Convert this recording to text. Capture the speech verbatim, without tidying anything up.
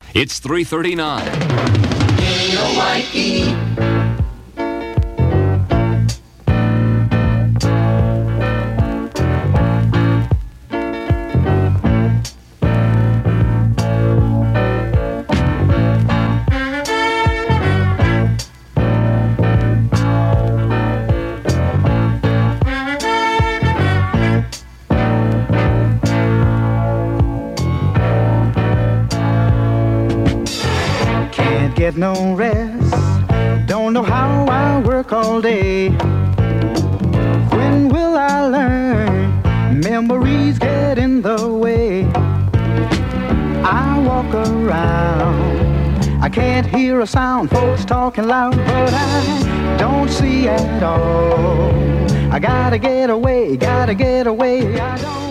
It's three thirty-nine. K O Y E. Get no rest, don't know how I work all day. When will I learn? Memories get in the way. I walk around, I can't hear a sound, folks talking loud, but I don't see at all. I gotta get away, gotta get away, I don't